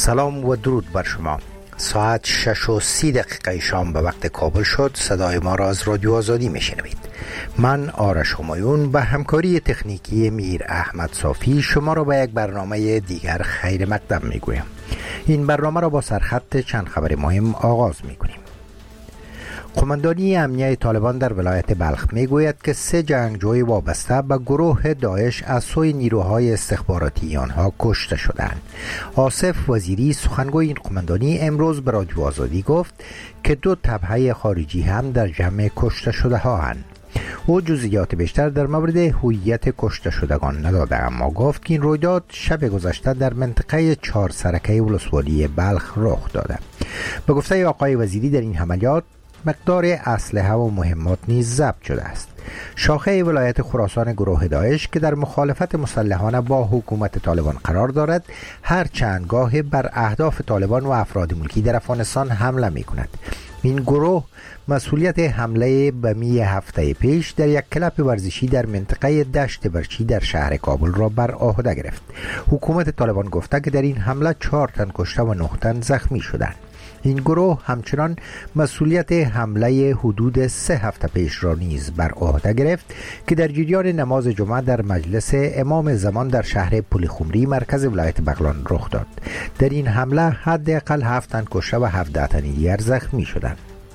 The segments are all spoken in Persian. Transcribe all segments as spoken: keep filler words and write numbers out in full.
سلام و درود بر شما. ساعت شش و سی دقیقه شام به وقت کابل شد. صدای ما را از رادیو آزادی میشنوید. من آرش همایون به همکاری تکنیکی میر احمد صافی شما را به یک برنامه دیگر خیر مقدم میگویم. این برنامه را با سرخط چند خبر مهم آغاز میکنیم. قماندانی امنیه طالبان در ولایت بلخ میگوید که سه جنگجوی وابسته به گروه داعش از سوی نیروهای استخباراتی آنها کشته شدند. آصف وزیری سخنگوی این قماندانی امروز به رادیو آزادی گفت که دو تبعه خارجی هم در جمع کشته شده ها هستند. او جزئیات بیشتر در مورد هویت کشته شدگان نداده، اما گفت که این رویداد شب گذشته در منطقه چهار سرکه ولسوالی بلخ رخ داده. به گفته آقای وزیری در این عملیات مقدار اسلحه و مهمات نیز ضبط شده است. شاخه ولایت خراسان گروه داعش که در مخالفت مسلحانه با حکومت طالبان قرار دارد، هر چند گاه بر اهداف طالبان و افراد ملکی در افغانستان حمله می کند. این گروه مسئولیت حمله بمی هفته پیش در یک کلب ورزشی در منطقه دشت برچی در شهر کابل را بر عهده گرفت. حکومت طالبان گفته که در این حمله چهار تن کشته و نه تن زخمی شدند. این گروه همچنان مسئولیت حمله حدود سه هفته پیش را نیز بر عهده گرفت که در جریان نماز جمعه در مجلس امام زمان در شهر پلخمری مرکز ولایت بغلان رخ داد. در این حمله حداقل هفت تن کشته و هفده تن دیگر زخمی شدند.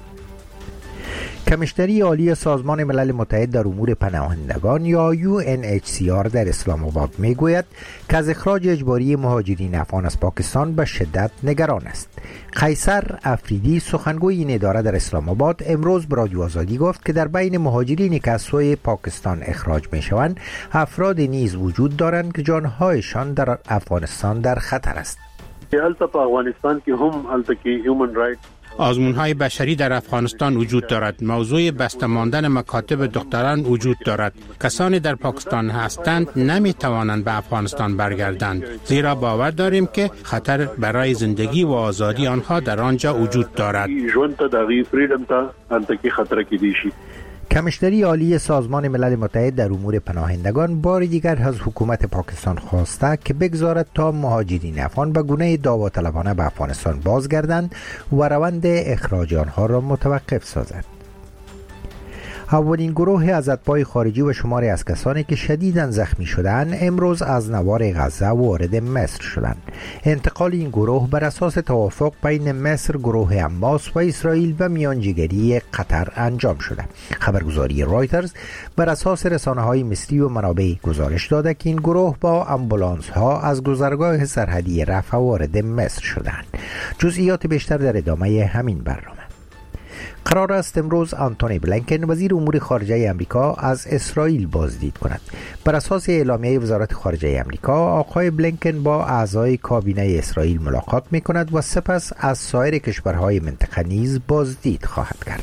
کمیشنری عالی سازمان ملل متحد در امور پناهندگان یا یو ان اچ سی آر در اسلام آباد میگوید که از اخراج اجباری مهاجرین افغان از پاکستان به شدت نگران است. قیصر افریدی سخنگوی این اداره در اسلام آباد امروز به رادیو آزادی گفت که در بین مهاجرینی که از سوی پاکستان اخراج میشوند افراد نیز وجود دارند که جانهایشان در افغانستان در خطر است. البته په افغانستان کې هم البته کې هیومن رایټ آزمون‌های بشری در افغانستان وجود دارد. موضوع بسته ماندن مکاتب دختران وجود دارد. کسانی در پاکستان هستند نمی‌توانند به افغانستان برگردند، زیرا باور داریم که خطر برای زندگی و آزادی آنها در آنجا وجود دارد. کمیشنری عالی سازمان ملل متحد در امور پناهندگان بار دیگر از حکومت پاکستان خواسته که بگذارد تا مهاجرین افغان به گونه داوطلبانه به افغانستان بازگردند و روند اخراج آنها را متوقف سازد. اولین گروه از اتباع خارجی و شماری از کسانی که شدیداً زخمی شدند امروز از نوار غزه وارد مصر شدند. انتقال این گروه بر اساس توافق بین مصر، گروه حماس و اسرائیل و میانجیگری قطر انجام شده. خبرگزاری رایترز بر اساس رسانه‌های مصری و منابع گزارش داده که این گروه با آمبولانس ها از گذرگاه سرحدی رفح وارد مصر شدند. جزئیات بیشتر در ادامه همین برنامه. قرار است امروز آنتونی بلینکن وزیر امور خارجه امریکا از اسرائیل بازدید کند. بر اساس اعلامیه وزارت خارجه امریکا، آقای بلینکن با اعضای کابینه اسرائیل ملاقات می کند و سپس از سایر کشورهای منطقه نیز بازدید خواهد کرد.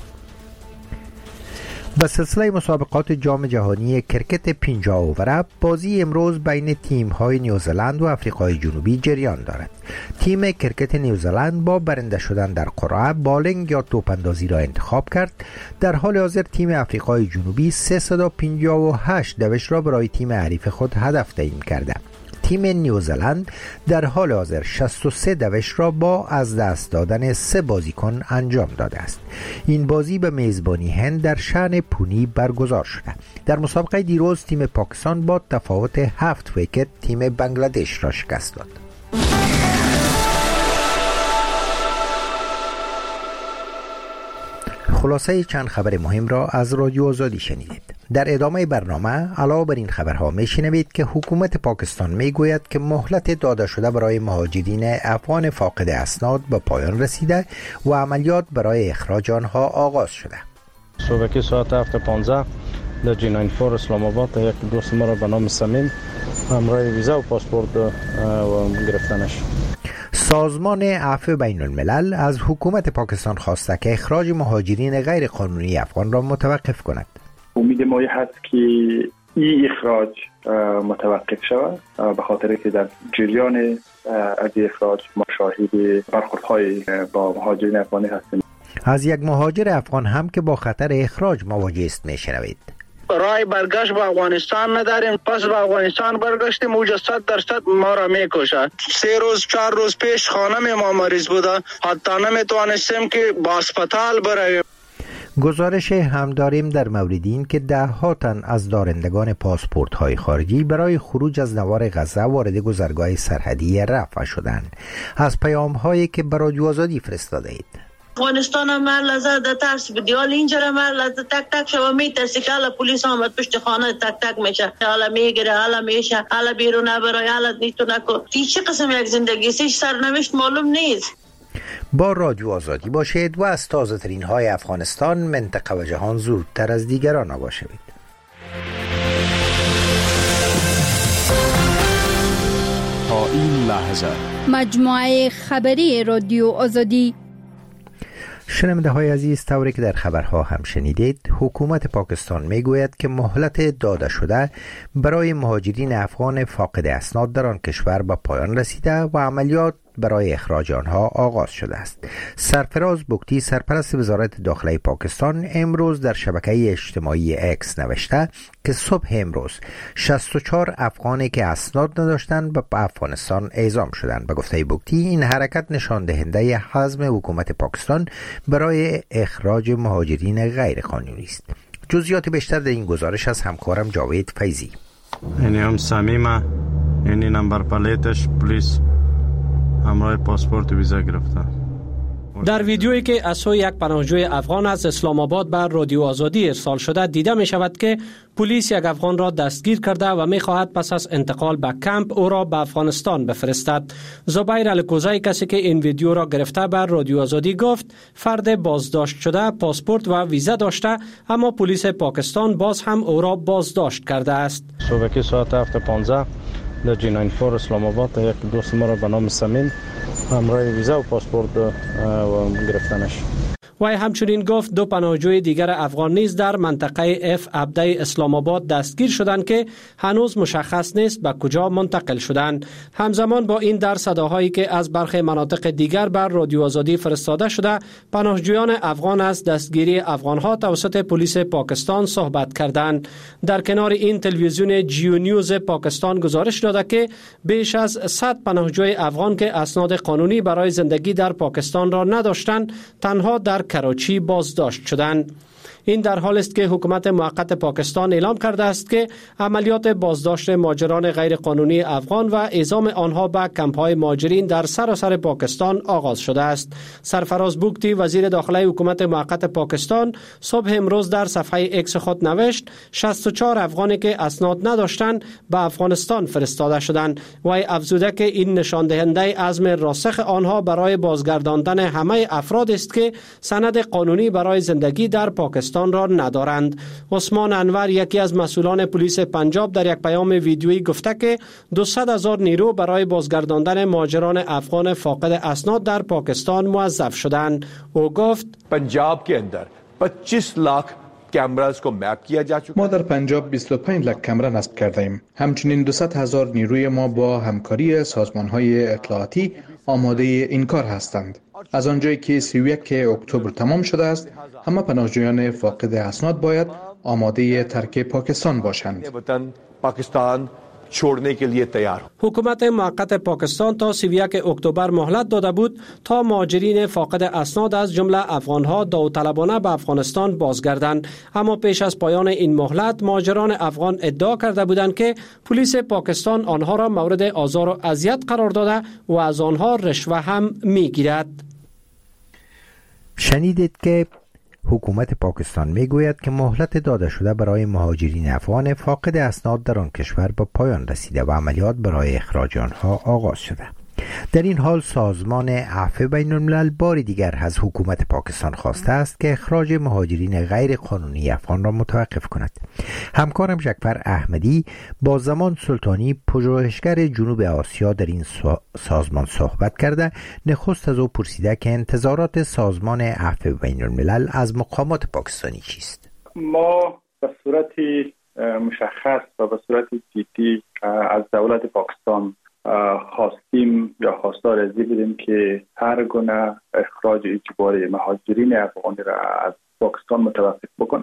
به سلسله مسابقات جام جهانی کرکت پنجاه اووره بازی امروز بین تیم‌های نیوزلند و آفریقای جنوبی جریان دارد. تیم کرکت نیوزلند با برنده شدن در قرعه بالینگ یا توپاندازی را انتخاب کرد. در حال حاضر تیم آفریقای جنوبی سیصد و پنجاه و هشت دوش را برای تیم حریف خود هدف تعیین کرده. تیم نیوزلند در حال حاضر شصت و سه دوش را با از دست دادن سه بازیکن انجام داده است. این بازی به میزبانی هند در شأن پونی برگزار شده. در مسابقه دیروز تیم پاکستان با تفاوت هفت ویکت تیم بنگلادش را شکست داد. خلاصه چند خبر مهم را از رادیو آزادی شنیدید. در ادامه برنامه علاوه بر این خبرها میشنوید که حکومت پاکستان میگوید که مهلت داده شده برای مهاجرین افغان فاقد اسناد به پایان رسیده و عملیات برای اخراج آنها آغاز شده. صبح ساعت هفت و پانزده در جی نود و چهار اسلام آباد یک دوست ما را به نام سمیم همراه ویزا و پاسپورت گرفتنش. سازمان عفو بین الملل از حکومت پاکستان خواسته که اخراج مهاجرین غیر قانونی افغان را متوقف کند. امید ما هست که این اخراج متوقف شود، به خاطر که در جریان از اخراج ما شاهد برخوردهای با مهاجرین افغانی هستیم. از یک مهاجر افغان هم که با خطر اخراج مواجه است میشنوید. راه برگشت به افغانستان نداریم. پس به افغانستان برگشتیم، اوجا صد درصد ما را میکشد. سه روز چهار روز پیش خانم ما مریض بوده، حتی نمیتوانستیم که با اسپتال برویم. گزارش هم داریم در مورد این که ده ها تن از دارندگان پاسپورت های خارجی برای خروج از نوار غزه وارد گذرگاه سرحدی رفح شدند. از پیام هایی که به رادیو آزادی فرستاده اید: افغانستان ما لازم در ترس بدیال اینجا ما لازم تک تک شما میترسی که حالا پلیس آمد پشت خانه تک تک میشه، حالا میگیره، حالا میشه، حالا بیرون برای، حالا نیتو نکو. چه قسم یک زندگی سیش سرنوشت معلوم نیست. با رادیو آزادی باشید و از تازه ترین های افغانستان، منطقه و جهان زودتر از دیگران آگاه شوید. تا این لحظه مجموعه خبری رادیو آزادی. شنونده های عزیز، طوری که در خبرها هم شنیدید، حکومت پاکستان می گوید که مهلت داده شده برای مهاجرین افغان فاقد اسناد در آن کشور به پایان رسیده و عملیات برای اخراج آنها آغاز شده است. سرفراز بگتی، سرپرست وزارت داخله پاکستان، امروز در شبکه اجتماعی اکس نوشته که صبح امروز شصت و چهار افغانی که اسناد نداشتند به افغانستان اعزام شدند. به گفته بگتی، این حرکت نشان دهنده حزم حکومت پاکستان برای اخراج مهاجرین غیر قانونی است. جزئیات بیشتر در این گزارش از همکارم جاوید فیضی. این هم صمیمه، این نمبر پلیتش پلیس همراه پاسپورت ویزا گرفته. در ویدیویی که از سوی یک پناهجوی افغان از اسلام آباد بر رادیو آزادی ارسال شده دیده می شود که پلیس یک افغان را دستگیر کرده و می خواهد پس از انتقال به کمپ او را به افغانستان بفرستد. زبیر الکوزی، کسی که این ویدیو را گرفته، بر رادیو آزادی گفت فرد بازداشت شده پاسپورت و ویزا داشته، اما پلیس پاکستان باز هم او را بازداشت کرده است. صبح ساعت هفت و پانزده در جی نود و چهار اسلام آباد یک دوست ما را به نام سمیم همراه ویزا و پاسپورت و گرفتنش. وی همچنین گفت دو پناهجوی دیگر افغان نیز در منطقه اف عبده اسلام آباد دستگیر شدند که هنوز مشخص نیست به کجا منتقل شدند. همزمان با این، در صداهایی که از برخی مناطق دیگر بر رادیو آزادی فرستاده شده، پناهجویان افغان از دستگیری افغانها توسط پلیس پاکستان صحبت کردند. در کنار این، تلویزیون جیو نیوز پاکستان گزارش داده که بیش از صد پناهجوی افغان که اسناد قانونی برای زندگی در پاکستان را نداشتند، تنها در کراچی بازداشت شدند. این در حال است که حکومت موقت پاکستان اعلام کرده است که عملیات بازداشت مهاجران غیر قانونی افغان و اعزام آنها به کمپ‌های مهاجرین در سراسر پاکستان آغاز شده است. سرفراز بگتی، وزیر داخله حکومت موقت پاکستان، صبح امروز در صفحه اکس خود نوشت شصت و چهار افغانی که اسناد نداشتند به افغانستان فرستاده شدند. وی افزوده که این نشان دهنده عزم راسخ آنها برای بازگرداندن همه افراد است که سند قانونی برای زندگی در پاکستان را ندارند. عثمان انور، یکی از مسئولان پلیس پنجاب، در یک پیام ویدیویی گفته که دویست هزار نیرو برای بازگرداندن مهاجران افغان فاقد اسناد در پاکستان موظف شدند. او گفت پنجاب के अंदर पच्चीस लाख کامراز کو مپ کیا جا چکا. ما در پنجاب بیست و پنج لک کامرا نصب کرده ایم. همچنین دویست هزار نیروی ما با همکاری سازمان‌های اطلاعاتی آماده این کار هستند. از آنجایی که سی و یک اکتبر تمام شده است، همه پناهجویان فاقد اسناد باید آماده ترک پاکستان باشند. پاکستان छोड़ने के लिए तैयार. حکومت موقت پاکستان تا سی و یک اکتبر مهلت داده بود تا مهاجرین فاقد اسناد از جمله افغانها داوطلبانه به افغانستان بازگردند، اما پیش از پایان این مهلت مهاجران افغان ادعا کرده بودند که پلیس پاکستان آنها را مورد آزار و اذیت قرار داده و از آنها رشوه هم میگیرد. شنیدید که حکومت پاکستان میگوید که مهلت داده شده برای مهاجرین افغان فاقد اسناد در آن کشور به پایان رسیده و عملیات برای اخراج آنها آغاز شده. در این حال سازمان عفو بین الملل بار دیگر از حکومت پاکستان خواسته است که اخراج مهاجرین غیر قانونی افغان را متوقف کند. همکارم شکفر احمدی با زمان سلطانی، پژوهشگر جنوب آسیا، در این سازمان صحبت کرده. نخست از او پرسیده که انتظارات سازمان عفو بین الملل از مقامات پاکستانی چیست؟ ما به صورت مشخص و به صورت جدی از دولت پاکستان خواستیم یا خواستار از این بودیم که هر گونه اخراج اجباری مهاجرین افغانی را از پاکستان متوقف بکنند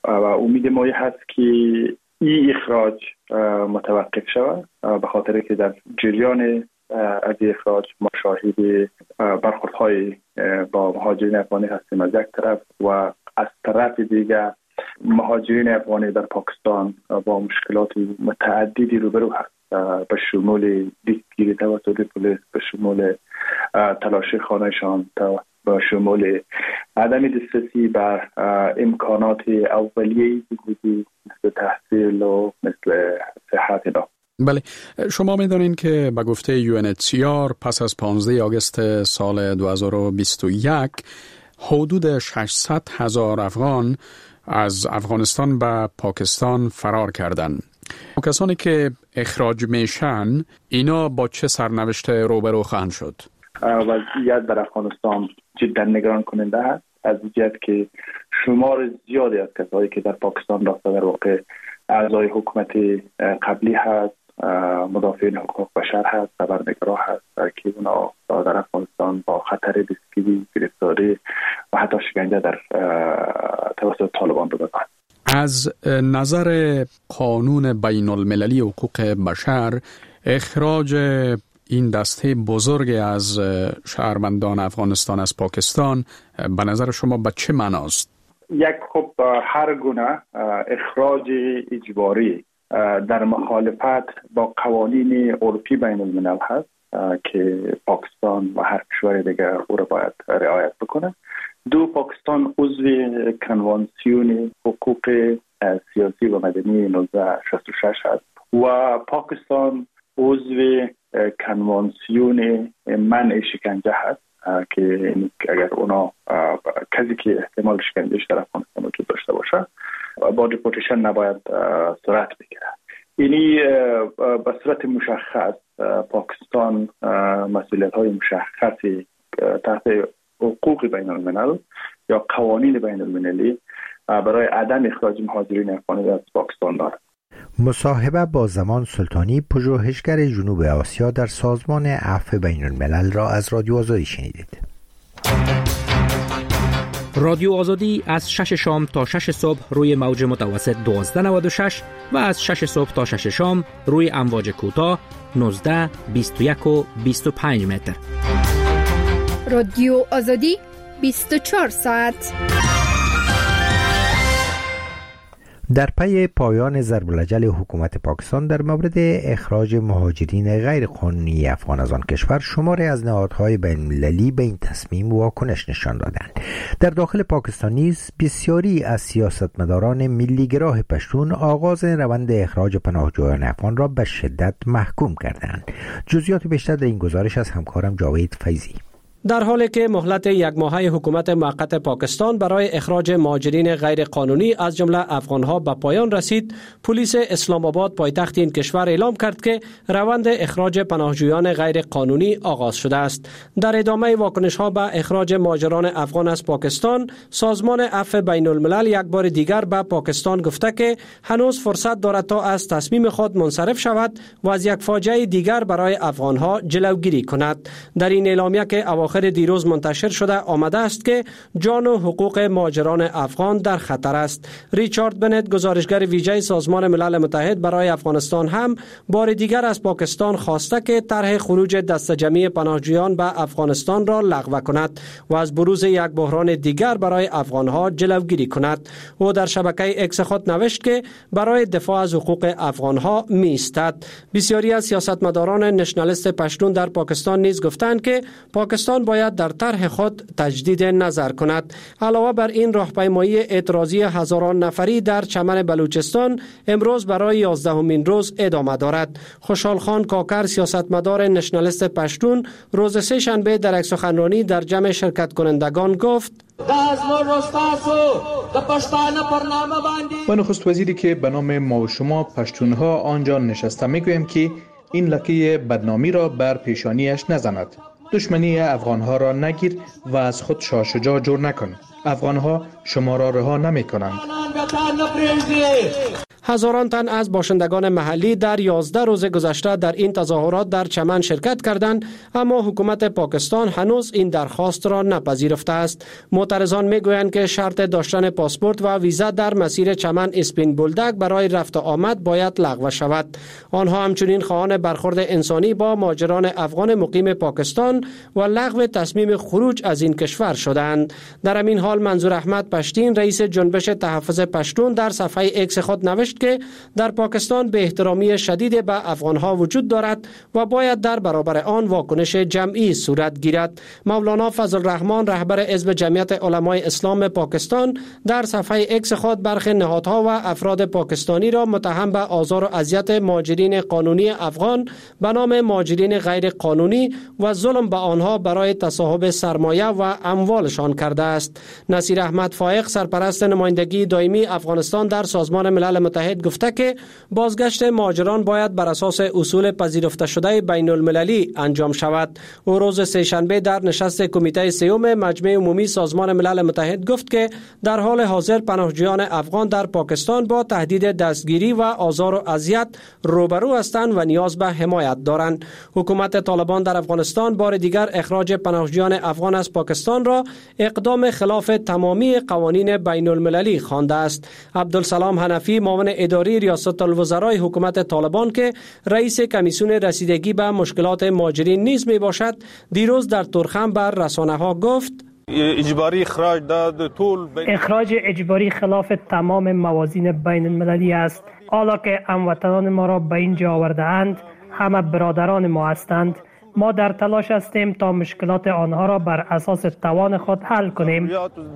و امید ما هست که این اخراج متوقف شود، به خاطر که در جریان از اخراج ما شاهد برخوردهای با مهاجرین افغانی هستیم از یک طرف، و از طرف دیگر مهاجرین افغانی در پاکستان با مشکلات متعددی روبرو هست، به شمول دستگیری توسط پلیس، به شمول تلاشی خانهشان، به شمول عدم دسترسی بر امکانات اولیه‌ای بودی مثل تحصیل و مثل صحت اینا. بله، شما می‌دانید که به گفته یو ان اچ سی آر پس از پانزده آگوست سال دو هزار و بیست و یک حدود ششصد هزار افغان از افغانستان به پاکستان فرار کردند. کسانی که اخراج میشن اینا با چه سرنوشت روبرو خواهند شد؟ وضعیت در افغانستان جدا نگران کننده است، از جهت که شمار زیادی از کسایی که در پاکستان رفته در واقع اعضای حکومت قبلی هست، مدافعین حقوق بشر هست، خبرنگارا هست که اونا در افغانستان با خطر دستگیری، گرفتاری و حتی شکنجه در توسط طالبان رو دارند. از نظر قانون بین المللی حقوق بشر اخراج این دسته بزرگ از شهروندان افغانستان از پاکستان به نظر شما به چه معناست؟ یک خب هر گونه اخراج اجباری در مخالفت با قوانین عرفی بین الملل هست که پاکستان و هر کشور دیگر او را باید رعایت بکنه. دو، پاکستان عضو کنوانسیون حقوق سیاسی و مدنی نوزده شصت و شش هست و پاکستان عضو کنوانسیون منع شکنجه هست که اگر اونا کسی که احتمال شکنجهش در افغانستان وجود داشته باشه با دیپورتیشن نباید صورت بگیره. اینی به صورت مشخص پاکستان مسئولیت های مشخصی تحت حقوق بین الملل یا قوانین بین المللی برای عدم اخراج مهاجرین افغانی از پاکستان دارد. مصاحبه با زمان سلطانی، پژوهشگر جنوب آسیا در سازمان عفو بین الملل را از رادیو آزادی شنیدید. رادیو آزادی از شش شام تا شش صبح روی موج متوسط دوازده نود و شش و از شش صبح تا شش شام روی امواج کوتاه نوزده، بیست و یک و بیست و پنج متر. رادیو آزادی بیست و چهار ساعت. در پی پایان ضرب العجل حکومت پاکستان در مورد اخراج مهاجرین غیر قانونی افغان از آن کشور، شماری از نهادهای بین المللی به این تصمیم واکنش نشان دادند. در داخل پاکستان نیز بسیاری از سیاستمداران ملیگرا پشتون آغاز روند اخراج پناهجویان افغان را به شدت محکوم کردند. جزئیات بیشتر در این گزارش از همکارم جاوید فیضی. در حالی که مهلت یک ماهه حکومت موقت پاکستان برای اخراج مهاجرین غیر قانونی از جمله افغانها به پایان رسید، پلیس اسلام آباد پایتخت این کشور اعلام کرد که روند اخراج پناهجویان غیر قانونی آغاز شده است. در ادامه واکنش ها به اخراج مهاجران افغان از پاکستان، سازمان عفو بین الملل یک بار دیگر به پاکستان گفته که هنوز فرصت دارد تا از تصمیم خود منصرف شود و از یک فاجعه دیگر برای افغانها جلوگیری کند. در این اعلامیه که اواخر دیروز منتشر شده آمده است که جان و حقوق مهاجران افغان در خطر است. ریچارد بنت، گزارشگر ویژه سازمان ملل متحد برای افغانستان، هم بار دیگر از پاکستان خواسته که طرح خروج دسته جمعی پناهجویان به افغانستان را لغو کند و از بروز یک بحران دیگر برای افغانها جلوگیری کند. او در شبکه اکس خود نوشت که برای دفاع از حقوق افغانها می ایستد. بسیاری از سیاستمداران نشنالیست پشتون در پاکستان نیز گفتند که پاکستان باید در طرح خود تجدید نظر کند. علاوه بر این، راهپیمایی اعتراضی هزاران نفری در چمن بلوچستان امروز برای یازدهمین روز ادامه دارد. خوشحال خان کاکر، سیاستمدار نشنالیست پشتون، روز سه شنبه در یک سخنرانی در جمع شرکت کنندگان گفت: و نخست وزیری که به نام ما و شما پشتونها آنجا نشسته میگویم که این لکه بدنامی را بر پیشانیش نزند. دشمنی افغانها را نگیر و از خود شاه شجاع جور نکن. افغانها شما را رها نمی کنند. هزاران تن از باشندگان محلی در یازده روز گذشته در این تظاهرات در چمن شرکت کردند، اما حکومت پاکستان هنوز این درخواست را نپذیرفته است. معترضان میگویند که شرط داشتن پاسپورت و ویزا در مسیر چمن اسپین بولدک برای رفت و آمد باید لغو شود. آنها همچنین خواهان برخورد انسانی با مهاجران افغان مقیم پاکستان و لغو تصمیم خروج از این کشور شدند. در همین حال منظور احمد پشتین رئیس جنبش تحفظ پشتون در صفحه ایکس خود نوشت که در پاکستان به احترامی شدید به افغانها وجود دارد و باید در برابر آن واکنش جمعی صورت گیرد. مولانا فضل الرحمن رهبر حزب جمعیت علمای اسلام پاکستان در صفحه ایکس خود برخی نهادها و افراد پاکستانی را متهم به آزار و اذیت مهاجرین قانونی افغان به نام مهاجرین غیر قانونی و ظلم به آنها برای تصاحب سرمایه و اموالشان کرده است. نصیر احمد فائق سرپرست نمایندگی دائمی افغانستان در سازمان ملل متحد گفته که بازگشت مهاجران باید بر اساس اصول پذیرفته شده بین المللی انجام شود. او روز سه‌شنبه در نشست کمیته سیوم مجمع عمومی سازمان ملل متحد گفت که در حال حاضر پناهجویان افغان در پاکستان با تهدید دستگیری و آزار و اذیت روبرو هستند و نیاز به حمایت دارند. حکومت طالبان در افغانستان بار دیگر اخراج پناهجویان افغان از پاکستان را اقدام خلاف تمامی قوانین بین المللی خوانده است. عبدالسلام حنفی معاون اداری ریاست الوزرای حکومت طالبان که رئیس کمیسیون رسیدگی به مشکلات مهاجرین نیز می باشد، دیروز در ترخم بر رسانه ها گفت اجباری اخراج داد طول اخراج اجباری خلاف تمام موازین بین المللی است. حالا که هموطنان ما را به اینجا آورده اند، همه برادران ما هستند. ما در تلاش هستیم تا مشکلات آنها را بر اساس توان خود حل کنیم.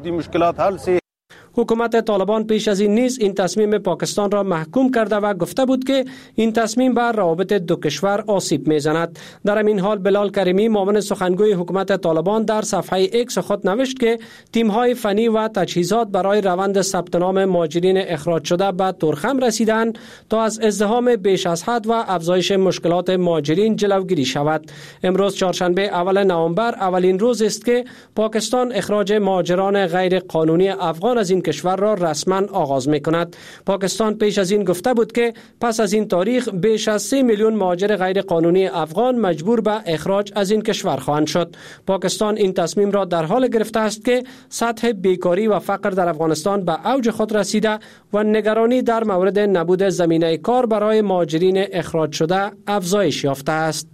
حکومت طالبان پیش از این نیز این تصمیم پاکستان را محکوم کرده و گفته بود که این تصمیم بر روابط دو کشور آسیب میزند. در همین حال بلال کریمی معاون سخنگوی حکومت طالبان در صفحه ایکس خود نوشت که تیم‌های فنی و تجهیزات برای روند ثبت نام مهاجرین اخراج شده به ترخم رسیدند تا از ازدحام بیش از حد و افزایش مشکلات مهاجرین جلوگیری شود. امروز چهارشنبه اول نوامبر اولین روز است که پاکستان اخراج مهاجران غیر قانونی افغان از این کشور را رسما آغاز می کند. پاکستان پیش از این گفته بود که پس از این تاریخ بیش از سه میلیون مهاجر غیر قانونی افغان مجبور به اخراج از این کشور خواهند شد. پاکستان این تصمیم را در حال گرفته است که سطح بیکاری و فقر در افغانستان به اوج خود رسیده و نگرانی در مورد نبود زمینه کار برای مهاجرین اخراج شده افزایش یافته است.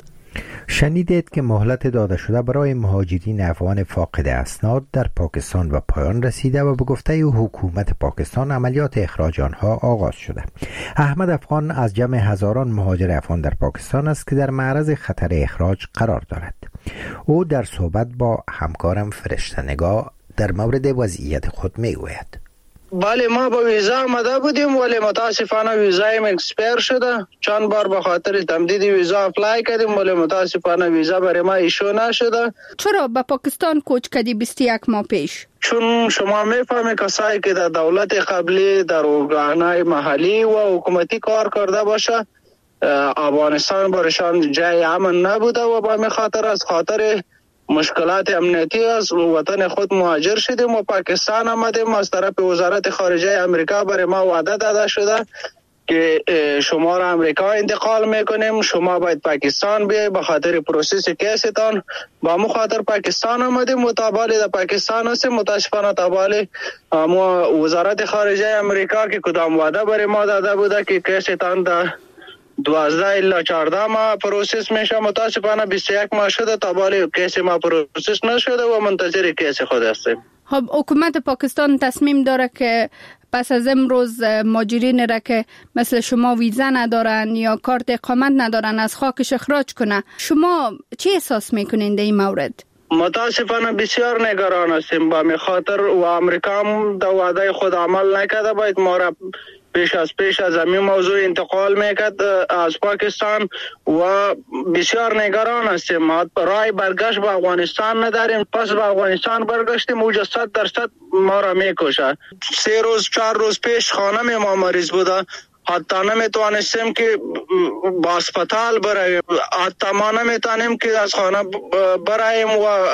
شنیدید که مهلت داده شده برای مهاجرین افغان فاقد اسناد در پاکستان و پایان رسیده و به گفته حکومت پاکستان عملیات اخراج آنها آغاز شده. احمد افغان از جمع هزاران مهاجر افغان در پاکستان است که در معرض خطر اخراج قرار دارد. او در صحبت با همکارم فرشته نگاه در مورد وضعیت خود میگوید. بله، ما با ویزا آمده بودیم ولی متاسفانه ویزایم اکسپایر شده. چند بار به خاطر تمدید ویزا اپلای کردیم ولی متاسفانه ویزا برای ما ایشو نشده. چرا به پاکستان کوچ کردی بیست و یک ماه پیش؟ چون شما میفهمید کسایی که در دولت قبلی در ارگانهای محلی و حکومتی کار کرده باشه، افغانستان برشان جای امن نبوده و با می خاطر از خاطر مشکلات امنیتی از وطن خود مهاجر شدیم و پاکستان آمدیم. از طرف وزارت خارجه امریکا برای ما وعده داده شده که شما را امریکا انتقال میکنیم، شما باید پاکستان بیاید به خاطر پروسس کیستان. با مو خاطر پاکستان آمدیم و تابالی در پاکستان هستیم. متاسفانه تابالی ما وزارت خارجه امریکا که کدام وعده برای ما داده بوده که کیستان در دوازده الا چهارده ماه پروسس میشه، متاسفانه بیست و یک ماه شده تابالی کیس ما پروسس نشده و منتظر کیس خود هستیم. خب حکومت پاکستان تصمیم داره که پس از امروز مهاجرین را که مثل شما ویزا ندارن یا کارت اقامت ندارن از خاکش اخراج کنه. شما چی احساس میکنین در این مورد؟ متاسفانه بسیار نگران هستیم با می خاطر و امریکا هم در وعده خود عمل نکرده. باید ما را پیش از پیش از همین موضوع انتقال میکرد از پاکستان و بسیار نگران هستیم. ما رای برگشت به افغانستان نداریم. پس به افغانستان برگشتیم اوجا صد درصد ما را میکشه. سه روز چهار روز پیش خانم ما مریض بوده، حتی نمیتوانستیم که با اسپتال برایم، حتی ما نمیتونیم که از خانه برایم و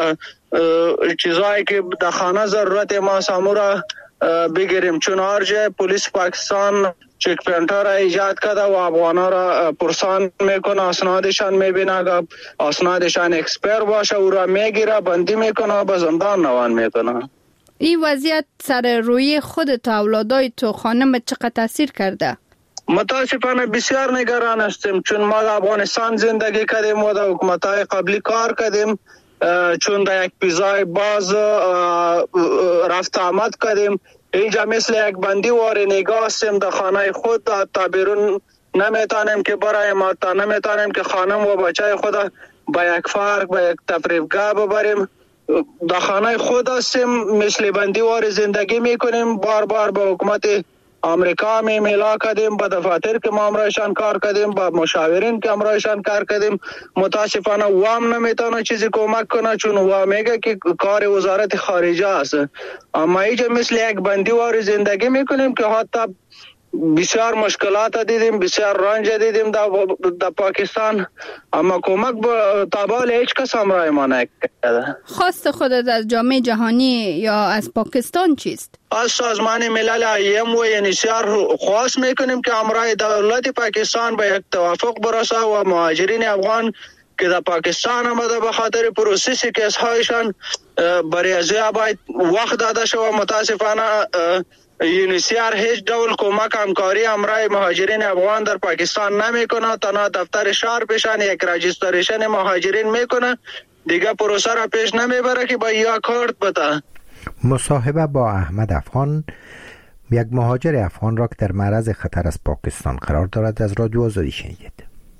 چیزایی که در خانه ضرورت ما سامورا بگیریم، چون هر جای پلیس پاکستان چک پوینت‌ها را ایجاد کرده و افغانا را پرسان میکنه، اسنادشان میبینه، اسنادشان اکسپایر باشه او را میگیره، بندی میکنه، به زندان روان میکنه. این وضعیت سر روی خودت و اولادای تو خانم چقدر تاثیر کرده؟ متاسفانه بسیار نگران هستیم، چون ما در افغانستان زندگی کردیم و در حکومت‌های قبلی کار کردیم، چون در یک پیزای باز رفت آمد کردیم. اینجا مثل یک بندی واری نگاه هستیم در خانه خود، تا بیرون نمیتونیم که برای ما، تا نمیتونیم که خانم و بچه خود به یک فرق به یک تفریحگاه ببریم. در خانه خود هستیم، مثل بندی واری زندگی میکنیم. بار بار به حکومت امریکا می میلا کردیم، به دفاتر که ما امرایشان کار کردیم، با مشاورین که امرایشان کار کردیم. متاسفانه وام نمیتونه چیزی کمک کنه، چون وام میگه که کار وزارت خارجه است. اما اینجا مثل یک بندی واری زندگی میکنیم که حتی بسیار مشکلات دیدیم، بسیار رنج دیدیم در, در پاکستان، اما کمک به تابال هیچ کس امرای ما نکرده. خواست خودت از جامعه جهانی یا از پاکستان چیست؟ از سازمان ملل ایم و انیسیار خواست میکنیم که امرای دولت پاکستان به یک توافق برسه و مهاجرین افغان که در پاکستان آمده به خاطر پروسس کیس‌هایشان برای ازیا باید وقت داده شود. متاسفانه یونیسیار هیچ دول کمک همکاری امرای مهاجرین افغان در پاکستان نمیکنه، تنها دفتر شهر پیشان یک رجیستریشن مهاجرین میکنه، دیگه پروسه را پیش نمیبره که با یا کارت بده. مصاحبه با احمد افغان، یک مهاجر افغان را که در معرض خطر از پاکستان قرار دارد، از رادیو آزادی شنیدید.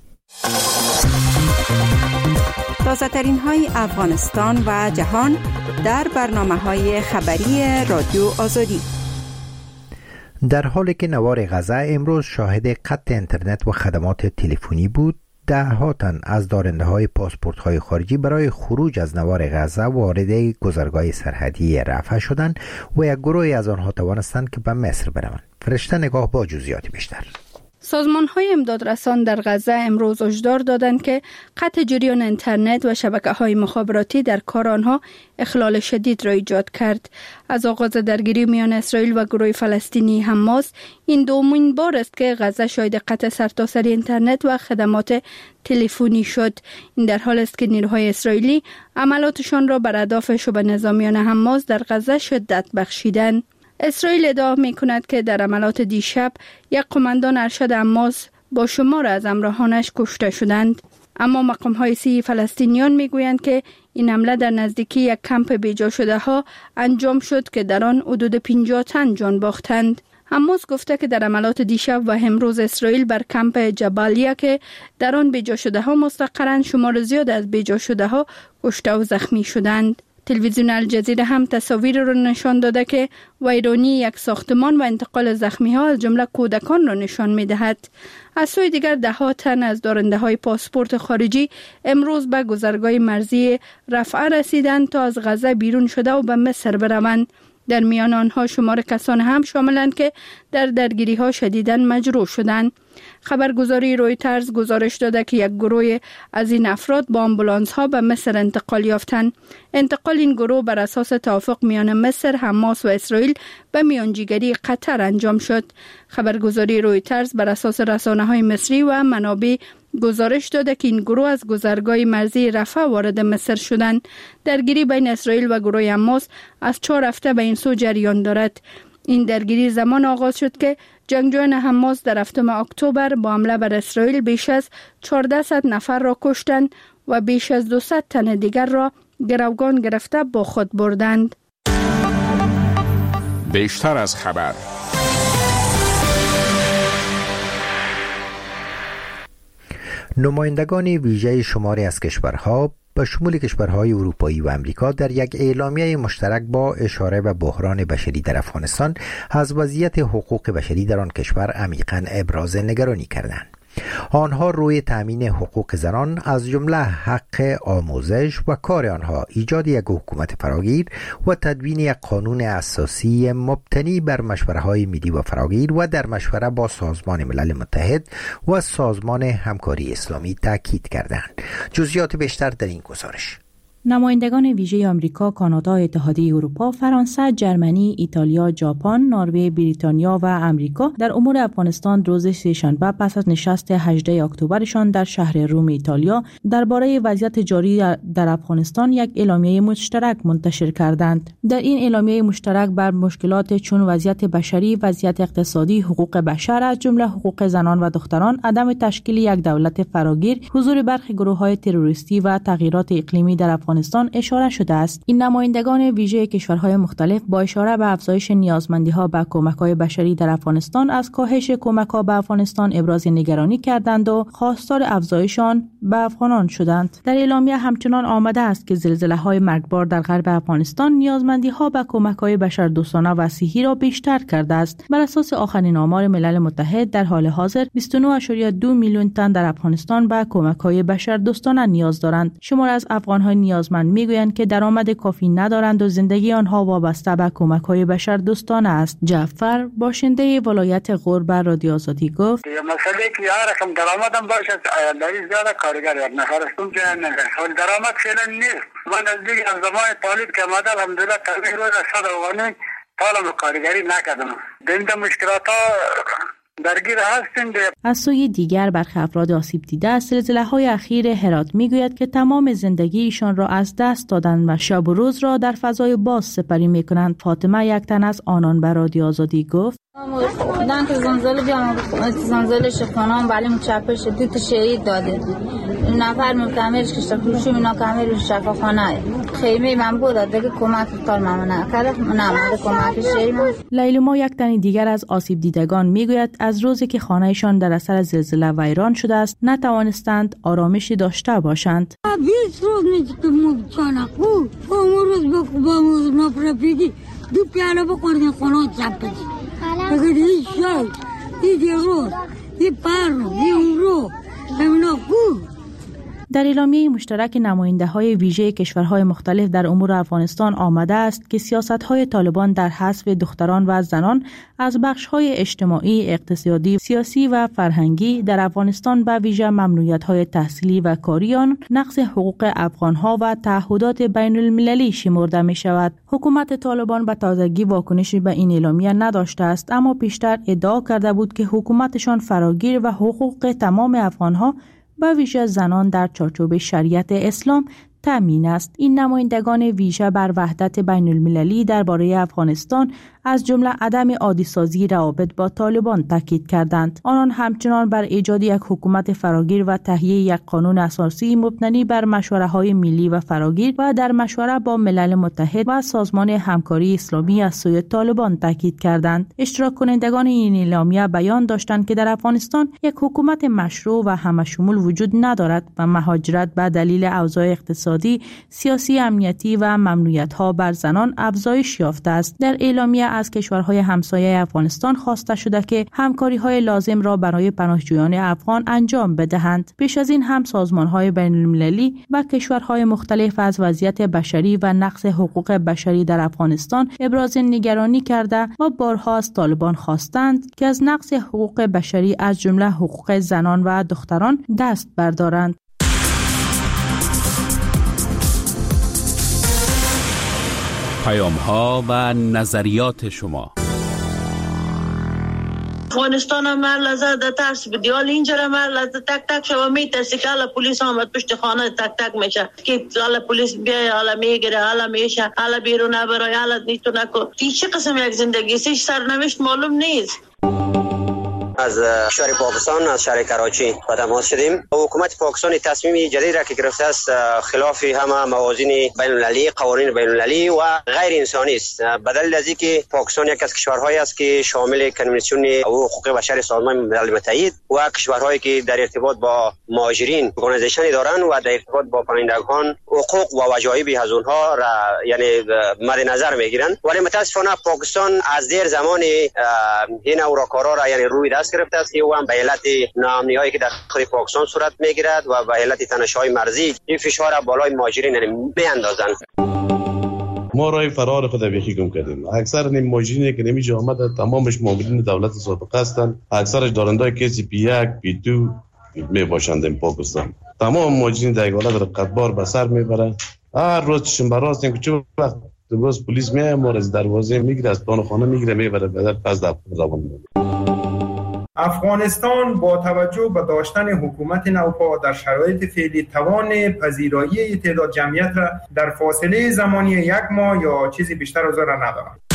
تازه ترین های افغانستان و جهان در برنامه های خبری رادیو آزادی. در حالی که نوار غزه امروز شاهد قطع اینترنت و خدمات تلفنی بود، ده ها تن از دارنده های پاسپورت های خارجی برای خروج از نوار غزه وارد گذرگاه سرحدی رفح شدند و یک گروهی از آنها توانستند که به مصر بروند. فرشته نگاه با جزئیات بیشتر. سازمان‌های امدادرسان در غزه امروز هشدار دادند که قطع جریان اینترنت و شبکه‌های مخابراتی در کار آنها اخلال شدید را ایجاد کرد. از آغاز درگیری میان اسرائیل و گروه فلسطینی حماس، این دومین بار است که غزه شاهد قطع سرتاسری اینترنت و خدمات تلفنی شد. این در حال است که نیروهای اسرائیلی عملاتشان را بر اهداف شبه نظامیان حماس در غزه شدت بخشیدند. اسرائیل ادعا می کند که در عملات دیشب یک قماندان ارشد حماس با شمار از همراهانش کشته شدند، اما مقام های سی فلسطینیان می گویند که این حمله در نزدیکی یک کمپ بیجا شده ها انجام شد که در آن حدود پنجاه تن جان باختند. حماس گفته که در عملات دیشب و امروز اسرائیل بر کمپ جبالیه که در آن بیجا شده ها مستقرن، شمار زیاد از بیجا شده ها کشته و زخمی شدند. تلویزیون الجزیره هم تصاویر را نشان داده که ویرانی یک ساختمان و انتقال زخمی ها از جمله کودکان را نشان می دهد. از سوی دیگر ده ها تن از دارنده های پاسپورت خارجی امروز به گذرگاه مرزی رفح رسیدند تا از غزه بیرون شده و به مصر بروند. در میان آنها شمار کسان هم شاملند که در درگیری ها شدیداً مجروح شدند. خبرگزاری رویترز گزارش داده که یک گروه از این افراد با آمبولانس ها به مصر انتقال یافتند. انتقال این گروه بر اساس توافق میان مصر، حماس و اسرائیل به میانجیگری قطر انجام شد. خبرگزاری رویترز بر اساس رسانه‌های مصری و منابع گزارش داده که این گروه از گذرگاه مرزی رفح وارد مصر شدند. درگیری بین اسرائیل و گروه حماس از چهار هفته به این سو جریان دارد. این درگیری زمان آغاز شد که جنگجویان حماس در هفتم اکتبر با حمله بر اسرائیل بیش از چهارصد نفر را کشتند و بیش از دویست تن دیگر را گروگان گرفته با خود بردند. بیشتر از خبر. نمایندگان ویژه شماری از کشورها به شمول کشورهای اروپایی و امریکا در یک اعلامیه مشترک با اشاره به بحران بشری در افغانستان از وضعیت حقوق بشری در آن کشور عمیقاً ابراز نگرانی کردند. آنها روی تأمین حقوق زنان از جمله حق آموزش و کار آنها، ایجاد یک حکومت فراگیر و تدوین یک قانون اساسی مبتنی بر مشوره‌های ملی و فراگیر و در مشوره با سازمان ملل متحد و سازمان همکاری اسلامی تاکید کردند. جزئیات بیشتر در این گزارش. نمایندگان ویژه آمریکا، کانادا، اتحادیه اروپا، فرانسه، جرمنی، ایتالیا، ژاپن، نروژ، بریتانیا و امریکا در امور افغانستان روز سه‌شنبه پس از نشست هجدهم اکتبرشان در شهر روم ایتالیا درباره وضعیت جاری در افغانستان یک اعلامیه مشترک منتشر کردند. در این اعلامیه مشترک بر مشکلات چون وضعیت بشری، وضعیت اقتصادی، حقوق بشر از جمله حقوق زنان و دختران، عدم تشکیل یک دولت فراگیر، حضور برخی گروه‌های تروریستی و تغییرات اقلیمی در افغانستان اشاره شده است. این نمایندگان ویژه کشورهای مختلف با اشاره به افزایش نیازمندی‌ها به کمک‌های بشری در افغانستان از کاهش کمک‌ها به افغانستان ابراز نگرانی کردند و خواستار افزایش آن به افغانان شدند. در اعلامیه همچنان آمده است که زلزله‌های مرگبار در غرب افغانستان نیازمندی‌ها به کمک‌های بشردوستانه و صحی را بیشتر کرده است. بر اساس آخرین آمار ملل متحد در حال حاضر بیست و نه ممیز دو میلیون تن در افغانستان به کمک‌های بشردوستانه نیاز دارند. شمار از افغان‌های نیاز من میگویند که درآمد کافی ندارند و زندگی آنها وابسته به کمک‌های بشردوستانه است. جعفر باشنده ولایت غور به رادیو آزادی گفت: مسئله که هر رقم درآمدم باشه ایالداری زیاده کارگر نفرستون که نه درآمد فعلا نیست. من از دیگه از زمان طالب که آمده الحمدلله تغییر رو صد افغانی طالب کارگری نکردم. دنده مشکلات ها درگیر هستند. از سوی دیگر برخی افراد آسیب دیده از زلزله‌های اخیر هرات میگوید که تمام زندگیشان را از دست دادند و شب و روز را در فضای باز سپری میکنند. فاطمه یک تن از آنان به رادیو آزادی گفت: دان که زلزله بیام زلزله شکانم ولی مچپش دو تا شهید داده نفر متعمرش کشته پوشی اینا کامل شفاخانه خیمه من بود دیگه کمک تال ممنوع کرد نه من کمک شهید. لیلما یک تن دیگر از آسیب دیدگان میگوید از روزی که خانهشان در اثر زلزله ویران شده است نتوانستند آرامشی داشته باشند. بیست روز میشه مو چانقو اون روز با با نپرپیدی دو پیاله بخوردن خونه چپید اگر این شای این دیروز این پرو این اونرو همینا کو. در اعلامیه مشترک نماینده‌های ویژه کشورهای مختلف در امور افغانستان آمده است که سیاست‌های طالبان در حذف دختران و زنان از بخش‌های اجتماعی، اقتصادی، سیاسی و فرهنگی در افغانستان به ویژه ممنوعیت‌های تحصیلی و کاری آن نقض حقوق افغان‌ها و تعهدات بین‌المللی شمرده می‌شود. حکومت طالبان به تازگی واکنشی به این اعلامیه نداشته است، اما پیشتر ادعا کرده بود که حکومتشان فراگیر و حقوق تمام افغان‌ها با ویژه زنان در چارچوب شریعت اسلام تامین است. این نمایندگان ویژه بر وحدت بین المللی درباره افغانستان از جمله عدم عادی سازی روابط با طالبان تاکید کردند. آنان همچنان بر ایجاد یک حکومت فراگیر و تهیه یک قانون اساسی مبتنی بر مشوره‌های ملی و فراگیر و در مشوره با ملل متحد و سازمان همکاری اسلامی از سوی طالبان تاکید کردند. اشتراک کنندگان این اعلامیه بیان داشتند که در افغانستان یک حکومت مشروع و همه‌شمول وجود ندارد و مهاجرت به دلیل اوضاع اقتصادی، سیاسی، امنیتی و ممنوعیت‌ها بر زنان افزایش یافته است. در اعلامیه از کشورهای همسایه افغانستان خواسته شده که همکاری‌های لازم را برای پناهجویان افغان انجام بدهند. پیش از این هم سازمان‌های بین‌المللی و کشورهای مختلف از وضعیت بشری و نقض حقوق بشری در افغانستان ابراز نگرانی کرده و بارها از طالبان خواستند که از نقض حقوق بشری از جمله حقوق زنان و دختران دست بردارند. پیام‌ها و نظریات شما. افغانستان مر لذت در ترس بدیال اینجا مر لذت تک تک شما میترسی که حالا پلیس آمد پشت خانه تک تک میشه که حالا پلیس بیای حالا میگیره حالا میشه حالا بیرون نبرای حالا نیتو نکو. چه قسم یک زندگی سیش سرنوشت معلوم نیست. از شهر پاکستان از شهر کراچی با تماس شدیم. حکومت پاکستان تصمیم جدید را که گرفته است خلاف همه موازین بین المللی، قوانین بین المللی و غیر انسانی است. بدل از اینکه پاکستان یک از کشورهایی است که شامل کنونسیون حقوق بشر سازمان ملل متحد و کشورهایی که در ارتباط با مهاجرین ارگانیزیشن دارند و در ارتباط با پناهندگان حقوق و وجایب از اونها را یعنی مد نظر میگیرند، ولی متاسفانه پاکستان از دیر زمان این اوراکارا را یعنی روی دست گرفته است که او هم به علت ناامنی‌هایی که در داخل پاکستان صورت میگیرد و به علت تنش‌های مرزی این فشار را بالای مهاجرین میاندازند. ما راه فرار خود بیخی گم کردیم. اکثر این مهاجرینی که نمیشه آمده تمامش مامورین دولت سابقه هستند، اکثرش دارندای کسی پی یک پی دو می باشند. این پاکستان تمام مهاجرین در حالت رقتبار به سر میبره. هر روز چشم برازیم که چه وقت باز پلیس میاد ما از دروازه میگیره، از پان خانه میگیره میبره بدر پس در روان. افغانستان با توجه به داشتن حکومت نوپا در شرایط فعلی توان پذیرایی تعداد جمعیت را در فاصله زمانی یک ماه یا چیزی بیشتر از آن ندارد.